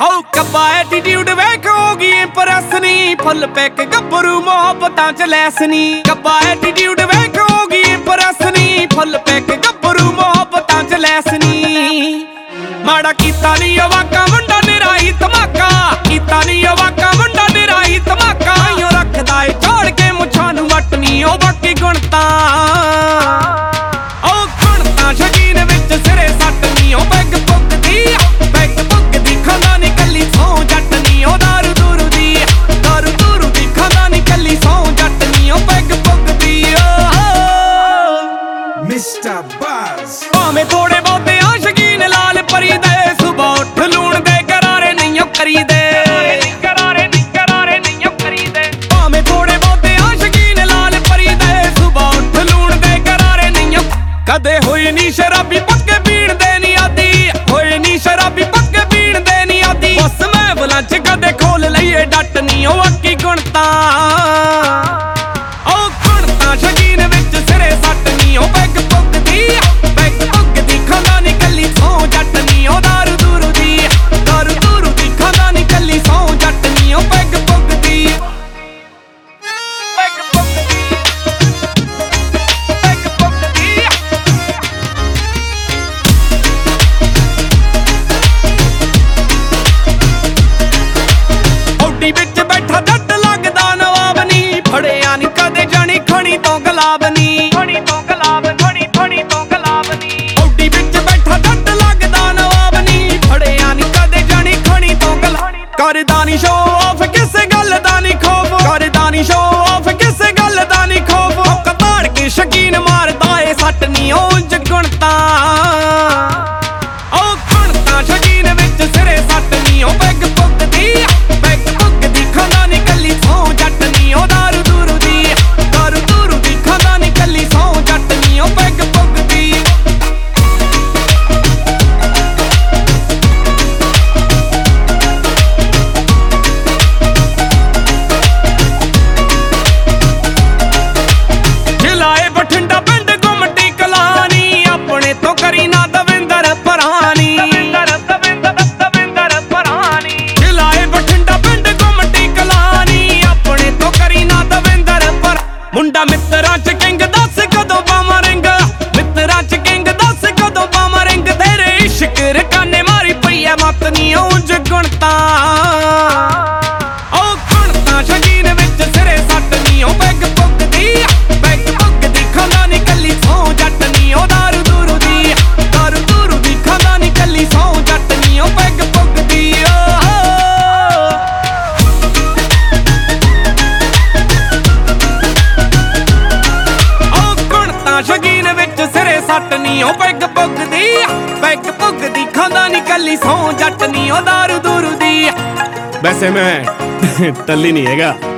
ਓ ਕੱਬਾ attitude ਵੇਖ ਹੋ ਗਈ ਇੰਪ੍ਰੈਸ ਨੀ ਫੁੱਲ ਪੈਕ ਗੱਭਰੂ ਮੁਹੱਬਤਾਂ ਚ ਲੈਸ ਨੀ ਕੱਬਾ ਐਟੀਟਿਊਡ ਵੇਖ ਹੋ ਗਈ ਇੰਪ੍ਰੈਸ ਨੀ ਫੁੱਲ ਪੈਕ ਗੱਭਰੂ ਮੁਹੱਬਤਾਂ ਚ ਲੈਸ ਨੀ ਮਾੜਾ ਕੀਤਾ ਨੀ ਉਹ ਵਾਕਾ ਮੁੰਡਾ ਨਿਰਾਈ ਧਮਾਕਾ ਕੀਤਾ ਨੀ ਉਹ ਵਾਕਾ ਮੁੰਡਾ ਨਿਰਾਈ ਧਮਾਕਾ ਓ ਰੱਖਦਾ ਏ ਛੋੜ ਕੇ ਮੁੱਛਾਂ ਨੂੰ ਵੱਟ ਨੀ ਉਹ ਬਾਕੀ ਗੁਣ ਤਾਂ ਉਹ ਗੁਣ ਤਾਂ ਸ਼ਕੀਨ ਵਿੱਚ ਸਿਰੇ ਸੱਟ ਨੀ ਉਹ ਪੈਗ ਪੁੱਗਦੀ ਖਾਂਦਾ ਨੀ ਕੱਲੀ ਸੌ ਜੱਟ ਨੀ ਉਹ ਦਾਰੂ ਦੂਰੂ ਦੀ ਖਾਂਦਾ ਨੀ ਕੱਲੀ ਸੌ ਜੱਟ ਨੀ ਉਹ ਪੈਗ ਪੁੱਗਦੀ ਮਿਸਟਰ ਬਾਜ਼ ਭਾਵੇਂ ਥੋੜੇ ਬਹੁਤੇ ਆਸ਼ਕੀਨ ਲਾਲ ਪਰੀ ਦੇ ਸੁਬਾ ਉੱਠ ਲੂਣ ਦੇ ਕਰਾਰੇ ਨਹੀਂ ਉਹ ਕਰੀਦੇ ਭਾਵੇਂ ਥੋੜੇ ਬਹੁਤੇ ਆਸ਼ਕੀਨ ਲਾਲ ਪਰੀ ਦੇ ਸੁਬਾ ਉੱਠ ਲੂਣ ਦੇ ਕਰਾਰੇ ਨਹੀਂ ਉਹ ਕਦੇ ਹੋਈ ਨੀ ਸ਼ਰਾਬੀ ਪੱਕੇ ਪੀਣ ਦੇ ਨੀ ਆਦੀ ਹੋਈ ਨੀ ਸ਼ਰਾਬੀ ਪੱਕੇ ਪੀਣ ਦੇ ਨੀ ਆਦੀ ਬਸ ਮੈਂ ਬੁਲੰਚ ਕਦੇ ਖੋਲ ਲਈਏ ਡੱਟ ਨੀ ਉਹ ਅੱਕੀ ਗੁਣਤਾ ਉਹ ਗੁਣਤਾ ਸ਼ਕੀਨ ਵਿੱਚ ਸਿਰੇ ਸੱਟ ਨੀ ਉਹ ਪੈਗ ਪੁੱਗਦੀ ਖਾਂਦਾ ਨੀ ਕੱਲੀ ਸੌ ਜੱਟ ਨੀ ਉਹ ਦਾਰੂ ਦੂਰੂ ਦੀ ਖਾਂਦਾ ਨੀ ਕੱਲੀ ਸੌ ਜੱਟ ਨੀ ਉਹ ਪੈਗ ਪੁੱਗਦੀ ਔਡੀ ਵਿੱਚ ਬੈਠਾ ਜੱਟ ਲੱਗਦਾ ਨਵਾਬ ਨੀ ਫੜਿਆ ਨੀ ਕਦੇ ਜਾਣੀ ਖਣੀ ਤੋਂ ਗੁਲਾਬ ਨੀ ਔਡੀ ਵਿੱਚ ਬੈਠਾ ਜੱਟ ਲੱਗਦਾ ਨਵਾਬ ਨੀ ਫੜਿਆ ਨੀ ਕਦੇ ਜਾਣੀ ਖਣੀ ਤੋਂ ਕਰਦਾ ਨੀ ਸ਼ੋਅ ਆਫ ਕਿਸੇ ਗੱਲ ਦਾ ਨੀ ਖੌਫ ਕਰਦਾ ਨੀ ਸ਼ੋਅ ਆਫ ਕਿਸੇ ਗੱਲ ਦਾ ਨੀ ਖੌਫ ਕਤਾੜ ਕੇ ਸ਼ਕੀਨ ਮਾਰਦਾ ਏ ਸੱਟ ਨੀ ਉਹ ਜਗਣਤਾ ਉਹ ਗੁਣਤਾ ਸ਼ਕੀਨ ਵਿੱਚ ਸਿਰੇ ਸੱਟ ਨੀ ਉਹ ਪੈਗ ਪੁੱਗਦੀ ਖਾਂਦਾ ਨੀ ਕੱਲੀ ਸੌ ਜੱਟ ਨੀ ਉਹ ਦਾਰੂ ਦੂਰੂ ਦੀ ਖਾਂਦਾ ਨੀ ਕੱਲੀ ਸੌ ਜੱਟ ਨੀ ਉਹ ਪੈਗ ਪੁੱਗਦੀ ਜਿਲਾਏ ਬਠਿੰਡਾ ਪਿੰਡ ਗੁੰਮਟੀ ਕਲਾਨੀ ਆਪਣੇ ਤੋਂ ਕਰੀ ਨਾ ਦਵਿੰਦਰ ਪਰਾਨੀ ਜਿਲਾਏ ਬਠਿੰਡਾ ਪਿੰਡ ਗੁੰਮਟੀ ਕਲਾਨੀ ਆਪਣੇ ਤੋਂ ਕਰੀ ਨਾ ਦਵਿੰਦਰ ਪਰ ਮੁੰਡਾ ਮਿੱਤਰਾਂ ਚ ਕਿੰਗ ਦੱਸ ਕਦੋਂ ਪਾਵਾਂ ਰਿੰਗ ਮਿੱਤਰਾਂ ਚ ਕਿੰਗ ਦੱਸ ਕਦੋਂ ਪਾਵਾਂ ਰਿੰਗ ਤੇਰੇ ਇਸ਼ਕ ਰਕਾਨੇ ਮਾਰੀ ਪਈ ਐ ਮੱਤ ਨੀ ਉਂਝ ਗੁਣਤਾ ਉਹ ਗੁਣਤਾ ਸ਼ਕੀਨ ਵਿੱਚ ਸਿਰੇ ਸੱਟ ਨੀ ਉਹ ਪੈਗ ਪੁੱਗਦੀ ਖਾਂਦਾ ਨੀ ਕੱਲੀ ਸੌ ਜੱਟ ਨੀ ਉਹ ਦਾਰੂ ਦੂਰੂ ਦੀ ਖਾਂਦਾ ਨੀ ਕੱਲੀ ਸੌ ਜੱਟ ਨੀ ਉਹ ਪੈਗ ਪੁੱਗਦੀ ਉਹ ਗੁਣਤਾ ਸ਼ਕੀਨ ਵਿੱਚ ਸਿਰੇ ਸੱਟ ਨੀ ਉਹ ਪੈਗ ਪੁੱਗਦੀ ਖਾਂਦਾ ਨੀ ਕੱਲੀ ਸੌ ਜੱਟ ਨੀ ਉਹ ਦਾਰੂ ਦੂਰੂ ਦੀ वैसे मैं टल्ली नहीं हैगा।